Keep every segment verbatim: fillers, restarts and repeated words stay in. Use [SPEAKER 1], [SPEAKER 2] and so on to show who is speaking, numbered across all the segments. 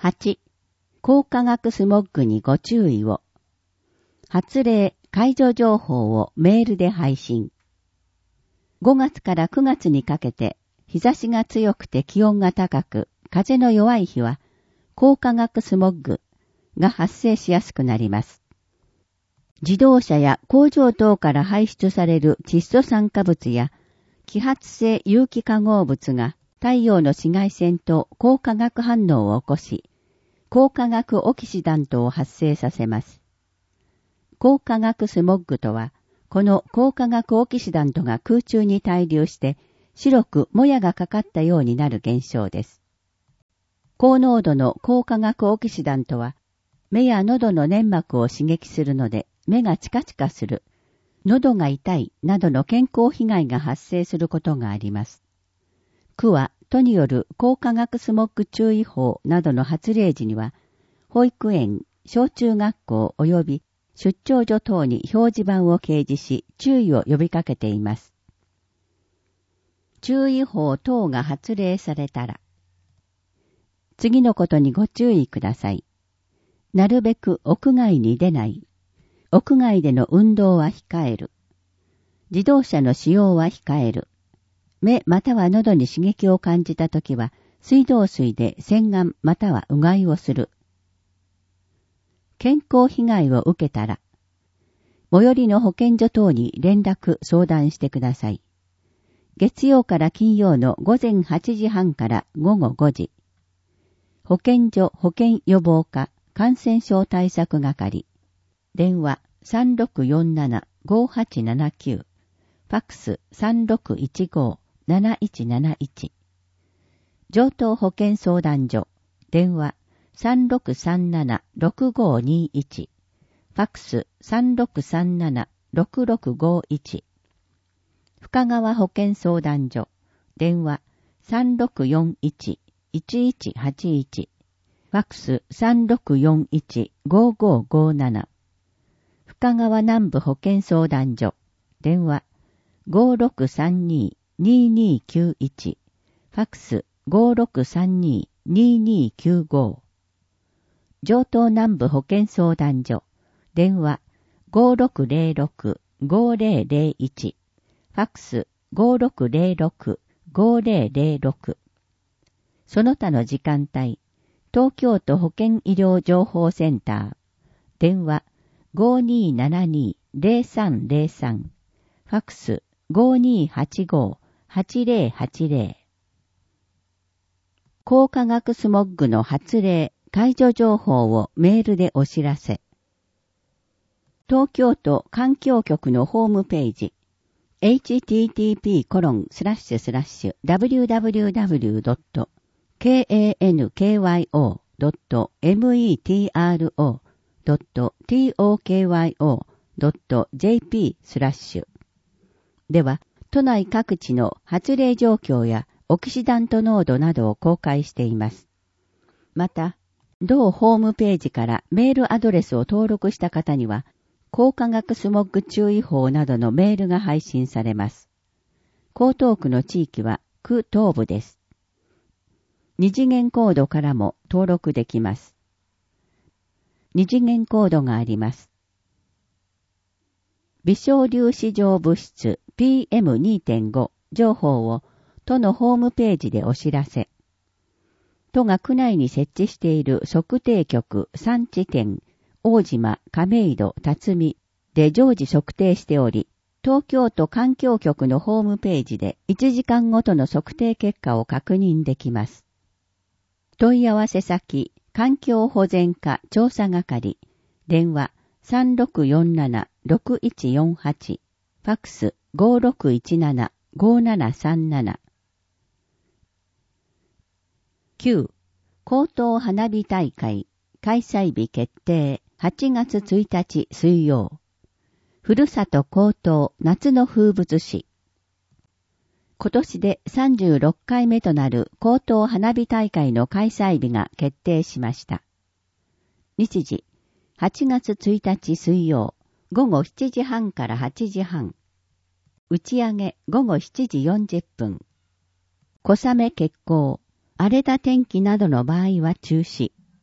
[SPEAKER 1] はち、光化学スモッグにご注意を。発令、解除情報をメールで配信。ごがつからくがつにかけて、日差しが強くて気温が高く、風の弱い日は、光化学スモッグが発生しやすくなります。自動車や工場等から排出される窒素酸化物や、揮発性有機化合物が太陽の紫外線と光化学反応を起こし、光化学オキシダントを発生させます。光化学スモッグとは、この光化学オキシダントが空中に滞留して白くもやがかかったようになる現象です。高濃度の光化学オキシダントは、目や喉の粘膜を刺激するので目がチカチカする、喉が痛いなどの健康被害が発生することがあります。区は都による光化学スモッグ注意報などの発令時には、保育園、小中学校及び出張所等に表示板を掲示し注意を呼びかけています。注意報等が発令されたら、次のことにご注意ください。なるべく屋外に出ない。屋外での運動は控える。自動車の使用は控える。目または喉に刺激を感じたときは、水道水で洗顔またはうがいをする。健康被害を受けたら、最寄りの保健所等に連絡相談してください。月曜から金曜の午前はちじはんから午後ごじ。保健所保健予防課感染症対策係。電話 さんろくよんななごはちななきゅう。ファックス さんろくいちごなないちなないち。上東保健相談所。電話 さんろくさんななろくごにいち。ファックス さんろくさんななろくろくごいち。深川保健相談所。電話 さんろくよんいちいちいちはちいち。ファックス さんろくよんいちごごごなな。深川南部保健相談所。電話 ごろくさんにににきゅういち。ファックス ごろくさんにににきゅうご。上東南部保健相談所。電話 ごろくぜろろくごぜろぜろいち。ファックス ごろくぜろろくごぜろぜろろく。その他の時間帯、東京都保健医療情報センター。電話 ごにーななにぜろさんぜろさん。ファックス ごにーはちごはちぜろはちぜろ。光化学スモッグの発令、解除情報をメールでお知らせ。東京都環境局のホームページ、エイチティーティーピーコロンスラッシュスラッシュダブリューダブリューダブリュードットケーエーエヌケーワイオードットメトロドットトクドットジェーピー スラッシュでは、都内各地の発令状況やオキシダント濃度などを公開しています。また、同ホームページからメールアドレスを登録した方には、光化学スモッグ注意報などのメールが配信されます。江東区の地域は区東部です。二次元コードからも登録できます。二次元コードがあります。微小粒子状物質 ピーエムにてんご 情報を都のホームページでお知らせ。都が区内に設置している測定局さん地点、大島、亀戸、辰巳で常時測定しており、東京都環境局のホームページでいちじかんごとの測定結果を確認できます。問い合わせ先、環境保全課調査係、電話 さんろくよんななろくいちよんはち、ファックス ごろくいちななごななさんなな。きゅう. 高等花火大会開催日決定はちがつついたち水曜。ふるさと高等夏の風物詩。今年でさんじゅうろっかいめとなる高等花火大会の開催日が決定しました。日時、はちがつついたち水曜、午後しちじはんからはちじはん。打ち上げ午後しちじよんじゅっぷん。小雨決行、荒れた天気などの場合は中止。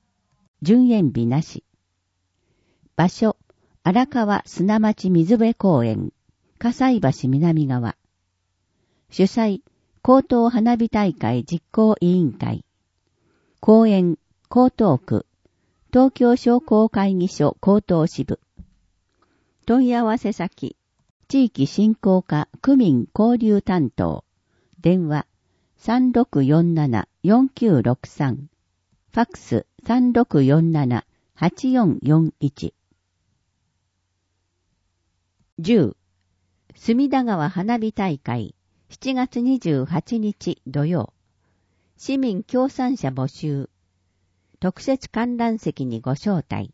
[SPEAKER 1] 順延日なし。場所、荒川砂町水辺公園、葛西橋南側。主催、江東花火大会実行委員会。公園、江東区、東京商工会議所江東支部。問い合わせ先、地域振興課区民交流担当。電話、さんろくよんなな よんきゅうろくさん。ファックス さんろくよんなな はちよんよんいち。じゅう、隅田川花火大会、しちがつにじゅうはちにち土曜。市民協賛者募集。特設観覧席にご招待。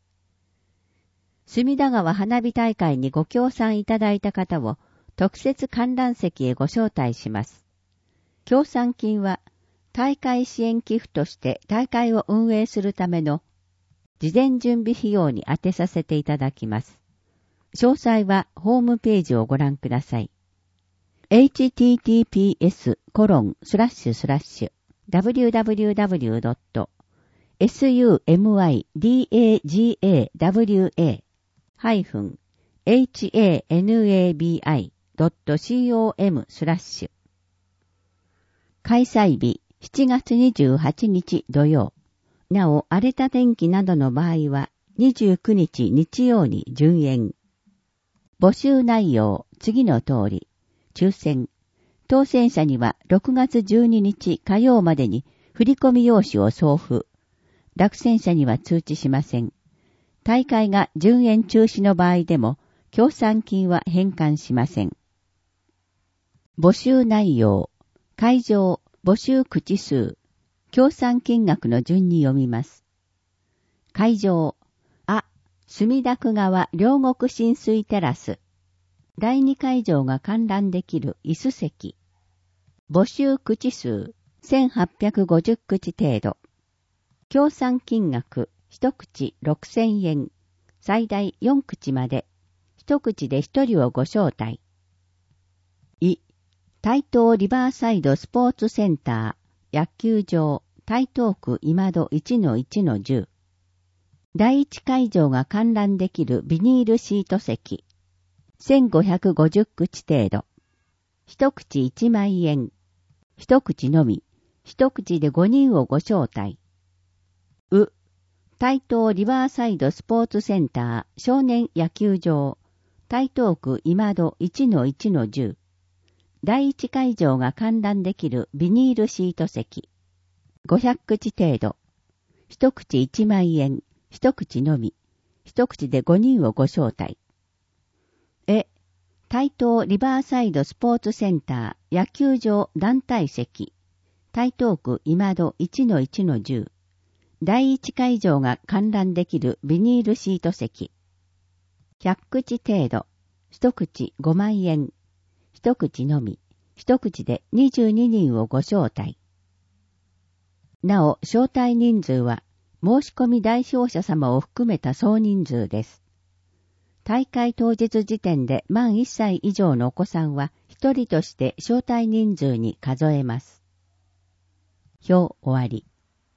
[SPEAKER 1] 隅田川花火大会にご協賛いただいた方を特設観覧席へご招待します。協賛金は大会支援寄付として大会を運営するための事前準備費用に充てさせていただきます。詳細はホームページをご覧ください。エイチティーティーピーエスコロンスラッシュスラッシュダブリューダブリューダブリュードットスユーエムワイダガワハイフンエイチエーエヌエービーアイドットコムスラッシュ開催日しちがつにじゅうはちにち土曜。なお荒れた天気などの場合はにじゅうくにち日曜に順延。募集内容次の通り。抽選。当選者にはろくがつじゅうににち火曜までに振込用紙を送付。落選者には通知しません。大会が順延中止の場合でも、協賛金は返還しません。募集内容。会場、募集口数。協賛金額の順に読みます。会場。あ、墨田区側両国親水テラス。だいに会場が観覧できる椅子席。募集口数せんはっぴゃくごじゅう口程度。協賛金額一口ろくせんえん。最大よん口まで。一口で一人をご招待。い、台東リバーサイドスポーツセンター野球場台東区今戸 いちのいちのじゅう。だいいち会場が観覧できるビニールシート席。せんごひゃくごじゅう口程度。一口いちまんえん。一口のみ。一口でごにんをご招待。う、台東リバーサイドスポーツセンター少年野球場台東区今戸 いちのいちのじゅう。だいいち会場が観覧できるビニールシート席。ごひゃく口程度。一口いちまんえん。一口のみ。一口でごにんをご招待。え、台東リバーサイドスポーツセンター野球場団体席。台東区今戸 いちのいちのじゅう。だいいち会場が観覧できるビニールシート席。ひゃく口程度。一口ごまんえん。一口のみ。一口でにじゅうににんをご招待。なお、招待人数は申し込み代表者様を含めた総人数です。大会当日時点で満いっさい以上のお子さんは一人として招待人数に数えます。表終わり。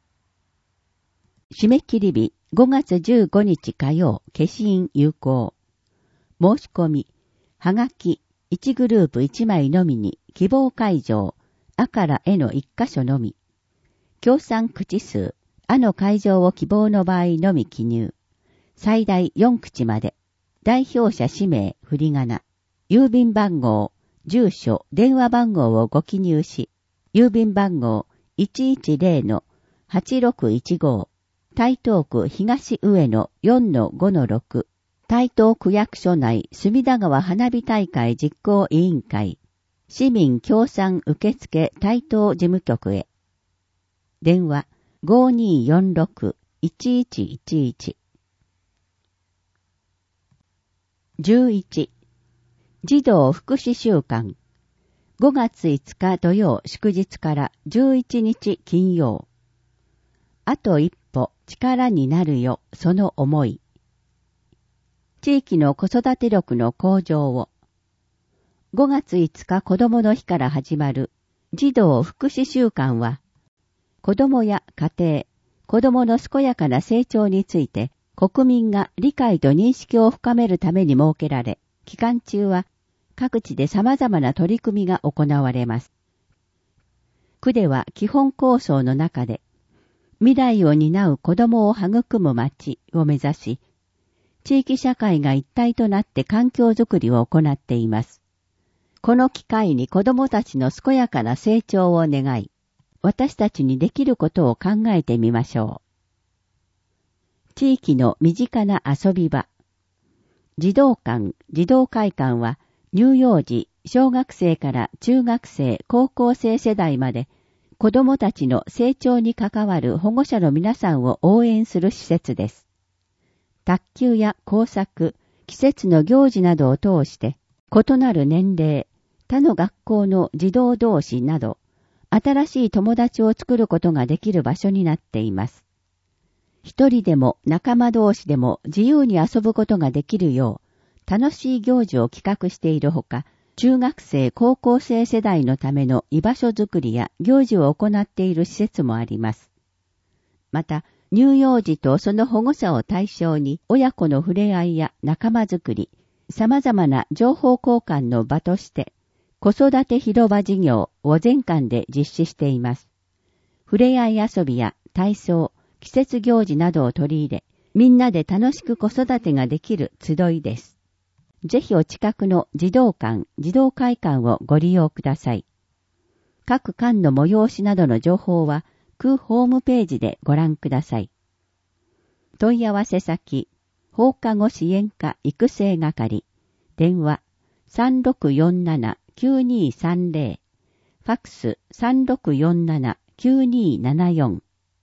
[SPEAKER 1] 締め切り日ごがつじゅうごにち火曜、消印有効。申し込み、はがきいちグループいちまいのみに希望会場、あからえのいっか所のみ。協賛口数、あの会場を希望の場合のみ記入。最大よん口まで。代表者氏名、振り仮名。郵便番号、住所、電話番号をご記入し、郵便番号 いちいちゼロのはちろくいちご、台東区東上野 よんのごのろく、台東区役所内隅田川花火大会実行委員会、市民協賛受付台東事務局へ。電話 ごにーよんろくいちいちいちいち。じゅういち、児童福祉週間。ごがついつか土曜祝日からじゅういちにち金曜。あと一歩力になるよ、その思い。地域の子育て力の向上を。ごがついつか子どもの日から始まる児童福祉週間は、子どもや家庭、 子供の健やかな成長について国民が理解と認識を深めるために設けられ、期間中は各地で様々な取り組みが行われます。区では基本構想の中で、未来を担う子供を育む町を目指し、地域社会が一体となって環境づくりを行っています。この機会に子供たちの健やかな成長を願い、私たちにできることを考えてみましょう。地域の身近な遊び場。児童館、児童会館は乳幼児、小学生から中学生、高校生世代まで子供たちの成長に関わる保護者の皆さんを応援する施設です。卓球や工作、季節の行事などを通して、異なる年齢、他の学校の児童同士など、新しい友達を作ることができる場所になっています。一人でも仲間同士でも自由に遊ぶことができるよう、楽しい行事を企画しているほか、中学生、高校生世代のための居場所づくりや行事を行っている施設もあります。また、乳幼児とその保護者を対象に親子の触れ合いや仲間づくり、様々な情報交換の場として、子育て広場事業を全館で実施しています。触れ合い遊びや体操、季節行事などを取り入れ、みんなで楽しく子育てができる集いです。ぜひお近くの児童館、児童会館をご利用ください。各館の催しなどの情報は、区ホームページでご覧ください。問い合わせ先、放課後支援課育成係、電話 さんろくよんななきゅうにーさんぜろ、ファックス さんろくよんななきゅうにーななよん。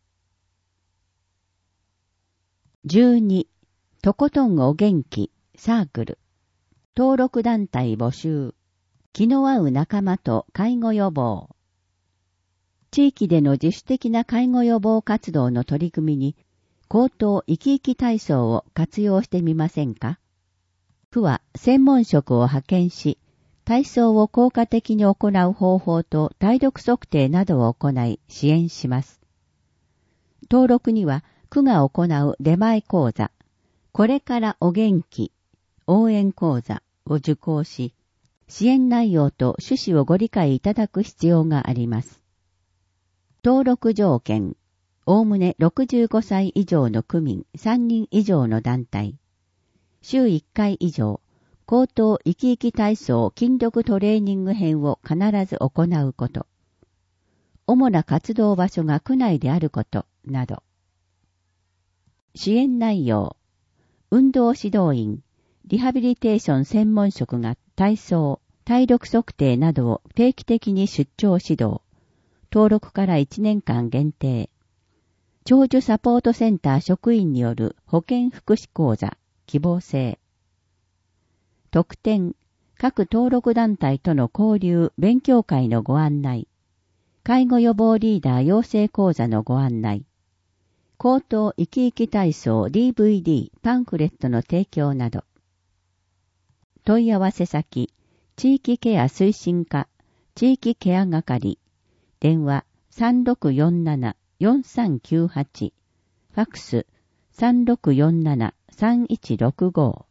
[SPEAKER 1] じゅうに、とことんお元気サークル、登録団体募集、気の合う仲間と介護予防。地域での自主的な介護予防活動の取り組みに、高等生き生き体操を活用してみませんか？区は専門職を派遣し、体操を効果的に行う方法と体力測定などを行い支援します。登録には区が行う出前講座、これからお元気応援講座を受講し、支援内容と趣旨をご理解いただく必要があります。登録条件、おおむねろくじゅうごさい以上の区民さんにん以上の団体、週いっかい以上、高等生き生き体操筋力トレーニング編を必ず行うこと、主な活動場所が区内であることなど。支援内容、運動指導員、リハビリテーション専門職が体操、体力測定などを定期的に出張指導、登録からいちねんかん限定。長寿サポートセンター職員による保健福祉講座、希望制。特典、各登録団体との交流、勉強会のご案内。介護予防リーダー養成講座のご案内。高等生き生き体操 ディーブイディー パンフレットの提供など。問い合わせ先、地域ケア推進課、地域ケア係。電話 さんろくよんななよんさんきゅうはち、ファックス さんろくよんななさんいちろくご。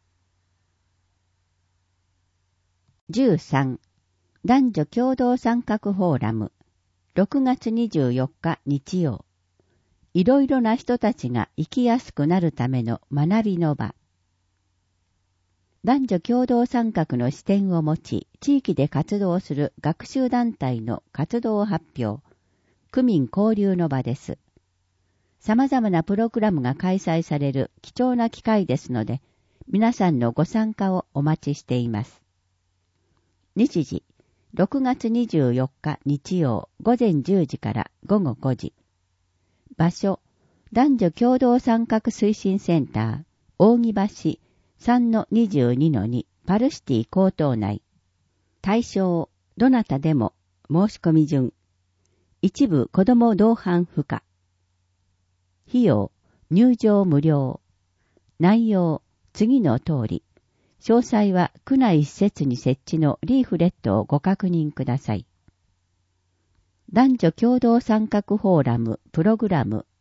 [SPEAKER 1] じゅうさん、男女共同参画フォーラム、ろくがつにじゅうよっか日曜。いろいろな人たちが生きやすくなるための学びの場。男女共同参画の視点を持ち、地域で活動する学習団体の活動発表、区民交流の場です。様々なプログラムが開催される貴重な機会ですので、皆さんのご参加をお待ちしています。日時、ろくがつにじゅうよっか日曜午前じゅうじから午後ごじ。場所、男女共同参画推進センター、扇橋 さんのにじゅうにのに パルシティ高等内。対象、どなたでも、申し込み順。一部子ども同伴不可。費用、入場無料。内容、次の通り。詳細は区内施設に設置のリーフレットをご確認ください。男女共同参画フォーラムプログラム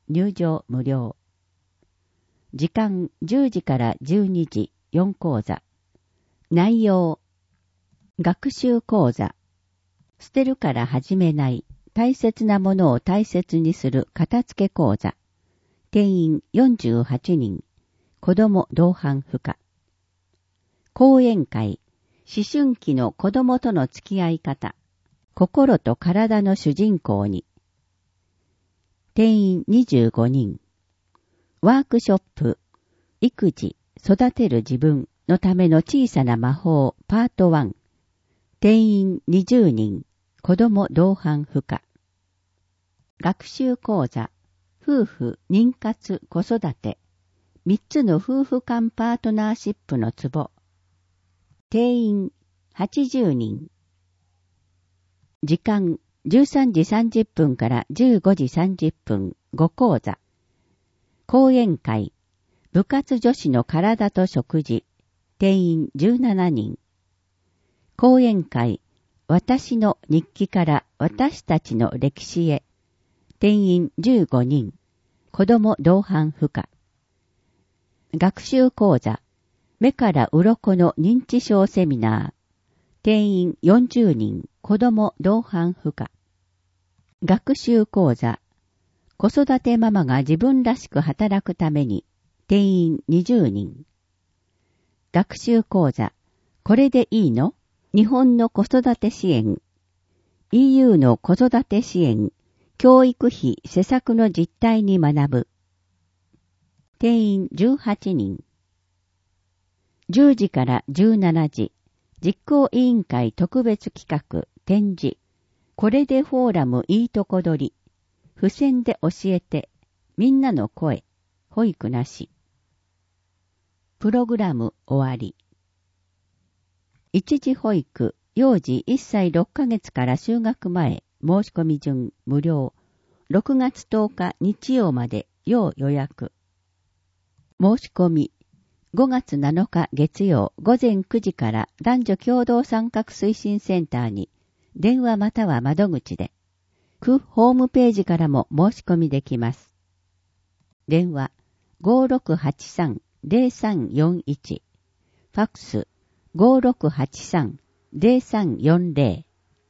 [SPEAKER 1] 入場無料。時間じゅうじからじゅうにじよん講座。内容学習講座。捨てるから始めない大切なものを大切にする片付け講座。定員よんじゅうはちにん。子供同伴不可。講演会。思春期の子供との付き合い方。心と体の主人公に。定員にじゅうごにん。ワークショップ。育児、育てる自分のための小さな魔法パートいち。定員にじゅうにん。子供同伴不可。学習講座。夫婦、妊活、子育て。みっつの夫婦間パートナーシップのツボ。定員はちじゅうにん。時間じゅうさんじさんじゅっぷんからじゅうごじさんじゅっぷんご講座。講演会。部活女子の体と食事。定員じゅうななにん。講演会。私の日記から私たちの歴史へ。定員じゅうごにん。子供同伴不可。学習講座。目から鱗の認知症セミナー。定員よんじゅうにん。子供同伴不可。学習講座。子育てママが自分らしく働くために。定員にじゅうにん。学習講座。これでいいの？日本の子育て支援。イーユー の子育て支援。教育費施策の実態に学ぶ。定員じゅうはちにん。じゅうじからじゅうしちじ。実行委員会特別企画展示。これでフォーラムいいとこ取り。付箋で教えて。みんなの声。保育なし。プログラム終わり。一時保育、幼児いっさいろっかげつから就学前、申し込み順無料。ろくがつとおか日曜まで要予約。申し込み。ごがつなのか月曜ごぜんくじから男女共同参画推進センターに電話または窓口で。区ホームページからも申し込みできます。電話 ごろくはちさんぜろさんよんいち。ファックス ごろくはちさんぜろさんよんぜろ。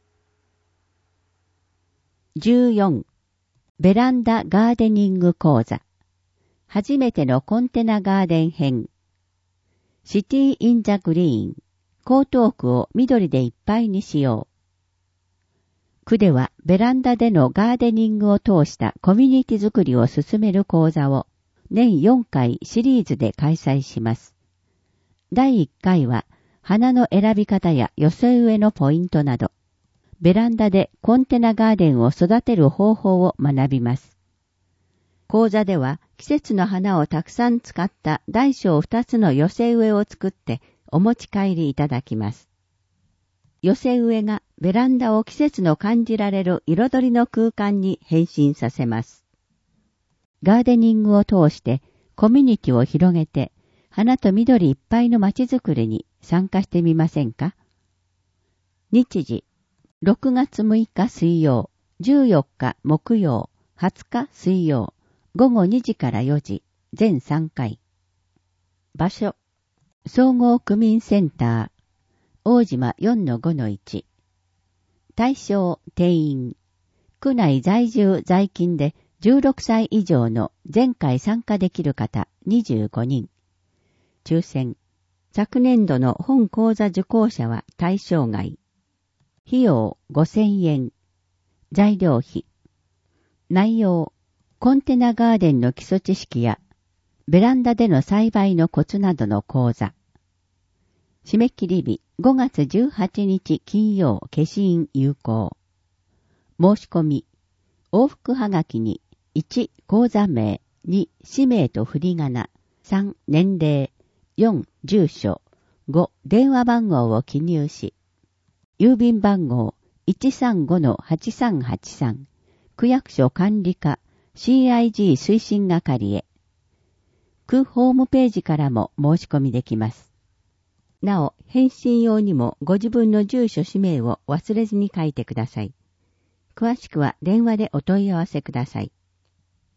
[SPEAKER 1] じゅうよん. ベランダガーデニング講座。初めてのコンテナガーデン編。シティ・イン・ザ・グリーン。江東区を緑でいっぱいにしよう。区ではベランダでのガーデニングを通したコミュニティ作りを進める講座を年よんかいシリーズで開催します。だいいっかいは花の選び方や寄せ植えのポイントなど、ベランダでコンテナガーデンを育てる方法を学びます。講座では季節の花をたくさん使った大小ふたつの寄せ植えを作ってお持ち帰りいただきます。寄せ植えがベランダを季節の感じられる彩りの空間に変身させます。ガーデニングを通してコミュニティを広げて花と緑いっぱいの街づくりに参加してみませんか？日時、ろくがつむいか水曜、じゅうよっか木曜、はつか水曜、ごごにじからよじ、全さんかい。場所、総合区民センター、大島 よんのごのいち。対象、定員、区内在住在勤でじゅうろくさい以上の前回参加できる方にじゅうごにん。抽選、昨年度の本講座受講者は対象外。費用ごせんえん。材料費。内容、コンテナガーデンの基礎知識や、ベランダでの栽培のコツなどの講座。締め切り日ごがつじゅうはちにち金曜消印有効。申し込み、往復はがきにいち講座名、に氏名と振り仮名、さん年齢、よん住所、ご電話番号を記入し、郵便番号 いちさんごのはちさんはちさん 区役所管理課 シーアイジー 推進係へ。区ホームページからも申し込みできます。なお、返信用にもご自分の住所氏名を忘れずに書いてください。詳しくは電話でお問い合わせください。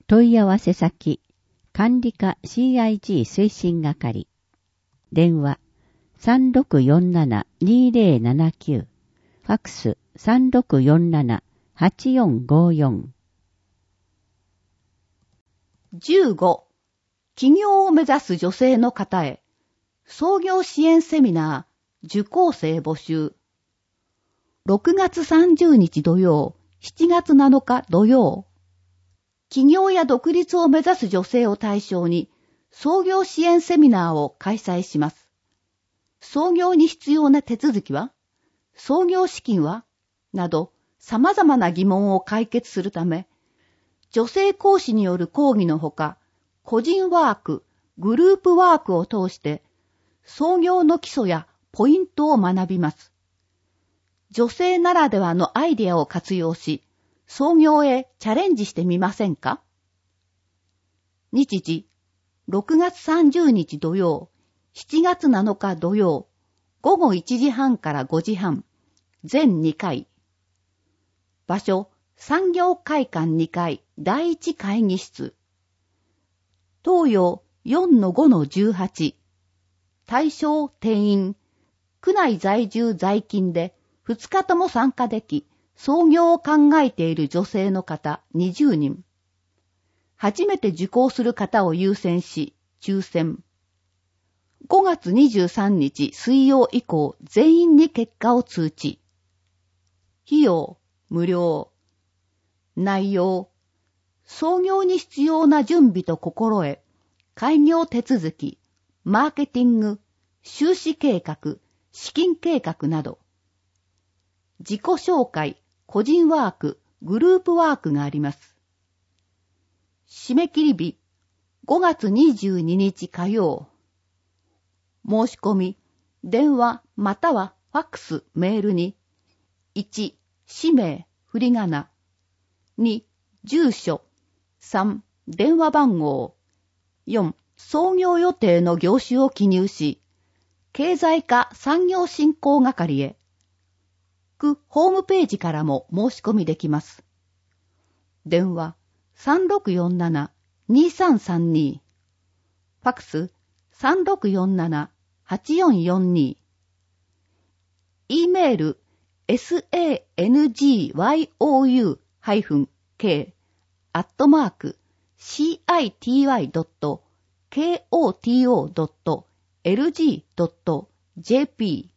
[SPEAKER 1] 問い合わせ先、管理課 シーアイジー 推進係。電話 さんろくよんなな にぜろななきゅう。ファックス さんろくよんなな はちよんごよん。
[SPEAKER 2] じゅうご、起業を目指す女性の方へ、創業支援セミナー、受講生募集。ろくがつさんじゅうにち土曜、しちがつなのか土曜。起業や独立を目指す女性を対象に、創業支援セミナーを開催します。創業に必要な手続きは、創業資金はなど、様々な疑問を解決するため、女性講師による講義のほか、個人ワーク、グループワークを通して、創業の基礎やポイントを学びます。女性ならではのアイデアを活用し、創業へチャレンジしてみませんか？日時、ろくがつさんじゅうにち土曜、しちがつなのか土曜、ごごいちじはんからごじはん、全にかい。場所、産業会館にかいだいいち会議室。東洋 よんのごのじゅうはち。対象定員。区内在住在勤でふつかとも参加でき、創業を考えている女性の方にじゅうにん。初めて受講する方を優先し、抽選。ごがつにじゅうさんにち水曜以降全員に結果を通知。費用、無料。内容、創業に必要な準備と心得、開業手続き、マーケティング、収支計画、資金計画など。自己紹介、個人ワーク、グループワークがあります。締め切り日、ごがつにじゅうににち火曜。申し込み、電話またはファックス、メールに、いち、氏名、振り仮名、に、住所、さん、電話番号、よん、創業予定の業種を記入し、経済課産業振興係へ、区ホームページからも申し込みできます。電話 さんろくよんなな にさんさんに、ファックス さんろくよんなな はちよんよんに、E メール エスエーエヌジーワイオーユーK アットマーク シーアイティーワイドットケーオーティーオードットエルジードットジェーピー。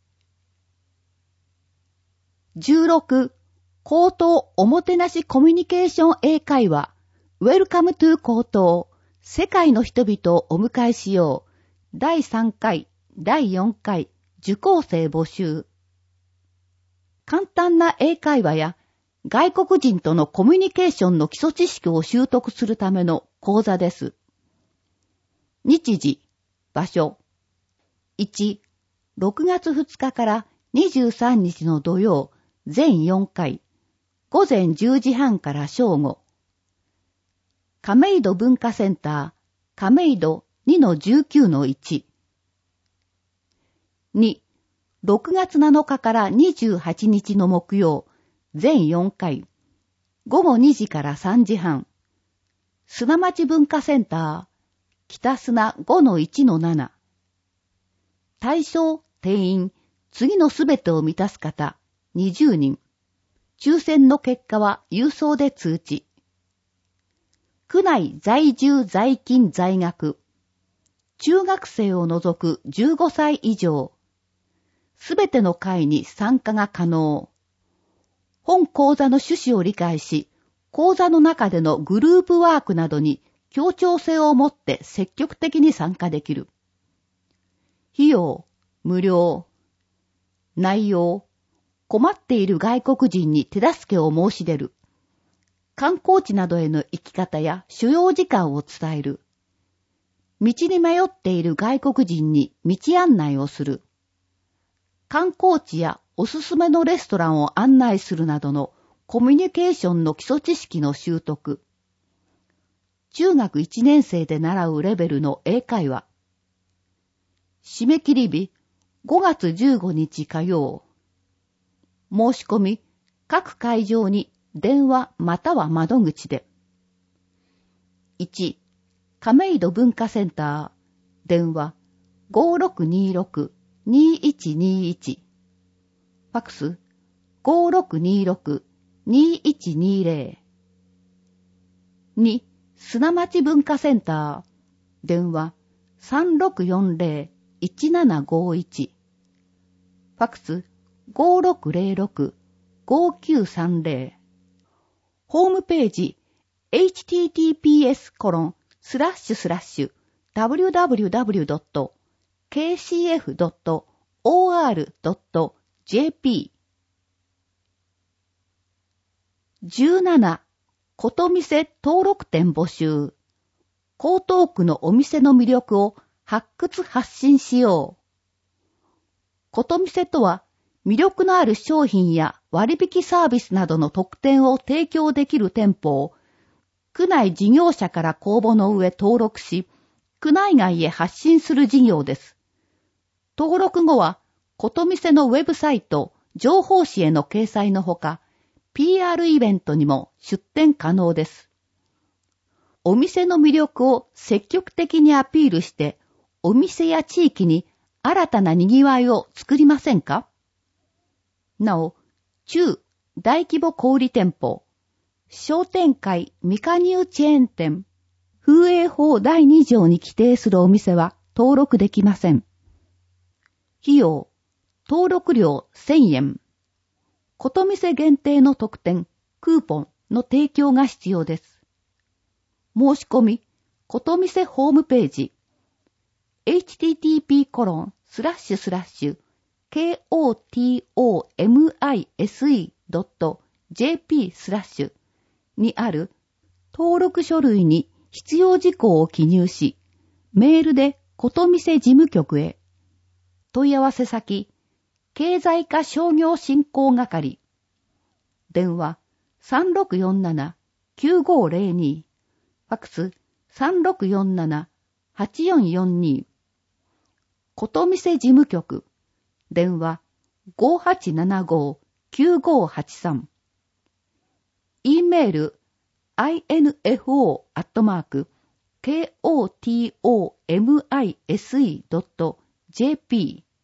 [SPEAKER 2] じゅうろく、口頭おもてなしコミュニケーション英会話 Welcome to 口頭、世界の人々をお迎えしようだいさんかい、だいよんかい受講生募集。簡単な英会話や外国人とのコミュニケーションの基礎知識を習得するための講座です。日時、場所。いち、ろくがつふつかからにじゅうさんにちの土曜、全よんかい、ごぜんじゅうじはんから正午。亀戸文化センター、亀戸 にのじゅうきゅうのいち。に、ろくがつなのかからにじゅうはちにちの木曜、全よんかい、ごごにじからさんじはん。砂町文化センター、北砂 ごのいちのなな。対象、定員、次のすべてを満たす方、にじゅうにん。抽選の結果は郵送で通知。区内在住在勤在学。中学生を除くじゅうごさい以上。すべての会に参加が可能。本講座の趣旨を理解し、講座の中でのグループワークなどに協調性を持って積極的に参加できる。費用、無料。内容、困っている外国人に手助けを申し出る。観光地などへの行き方や所要時間を伝える。道に迷っている外国人に道案内をする。観光地やおすすめのレストランを案内するなどのコミュニケーションの基礎知識の習得。中学いちねん生で習うレベルの英会話。締め切り日、ごがつじゅうごにち火曜。申し込み、各会場に電話または窓口で。 いち、亀戸文化センター、電話 ごーろくにーろくにーいちにーいち、ファクス ごーろくにーろくにーいちにーぜろ、に、砂町文化センター、電話 さんろくよんぜろいちななごいち、ファクス ごーろくぜろろくごーきゅうさんぜろ、ホームページ エイチティーティーピーエスコロンスラッシュスラッシュダブリューダブリューダブリュードットケーシーエフドットオーアールドットジェーピー じゅうなな、ことみせ登録店募集。江東区のお店の魅力を発掘発信しよう。ことみせとは、魅力のある商品や割引サービスなどの特典を提供できる店舗を、区内事業者から公募の上登録し、区内外へ発信する事業です。登録後は、ことみせのウェブサイト、情報誌への掲載のほか、ピーアール イベントにも出展可能です。お店の魅力を積極的にアピールして、お店や地域に新たな賑わいを作りませんか？なお、中、大規模小売店舗、商店会未加入チェーン店、風営法だいに条に規定するお店は登録できません。費用、登録料せんえん。ことみせ限定の特典、クーポンの提供が必要です。申し込み、ことみせホームページ、エイチティーティーピーコロンスラッシュスラッシュケーオーティーオーエムアイエスイードットジェーピー スラッシュにある登録書類に必要事項を記入し、メールでことみせ事務局へ。問い合わせ先、経済課商業振興係。電話 さんろくよんななきゅうごぜろに、ファクス さんろくよんななはちよんよんに。ことみせ事務局。電話 ごはちななごきゅうごはちさん。e メール アイエヌエフオー アットマーク ケーオーティーオーエムアイエスイードットジェーピー。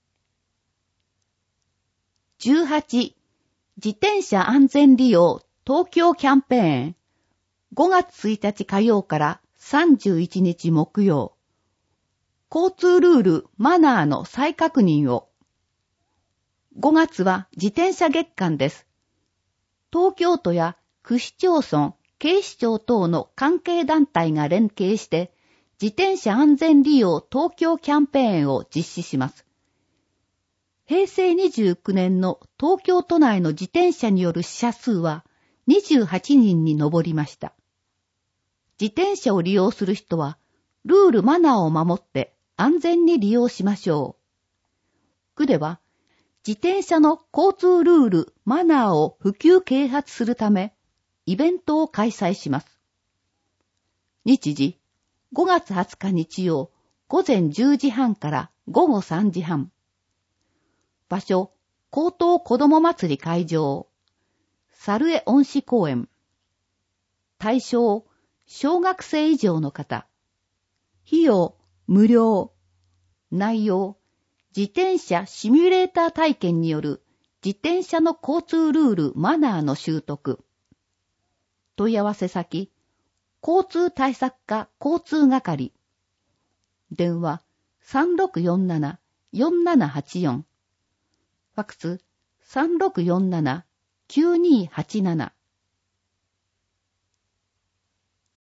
[SPEAKER 2] じゅうはち、自転車安全利用東京キャンペーン。ごがつついたち火曜からさんじゅういちにち木曜。交通ルールマナーの再確認を。ごがつは自転車月間です。東京都や区市町村、警視庁等の関係団体が連携して、自転車安全利用東京キャンペーンを実施します。へいせいにじゅうきゅうねんの東京都内の自転車による死者数はにじゅうはちにんに上りました。自転車を利用する人は、ルールマナーを守って安全に利用しましょう。区では、自転車の交通ルールマナーを普及啓発するため、イベントを開催します。日時、ごがつはつか日曜、ごぜんじゅうじはんからごごさんじはん。場所、江東子ども祭り会場。猿江恩賜公園。対象、小学生以上の方。費用、無料。内容、自転車シミュレーター体験による自転車の交通ルールマナーの習得。問い合わせ先、交通対策課交通係。電話 さんろくよんななよんななはちよん。ファクス さんろくよんななきゅうにはちなな。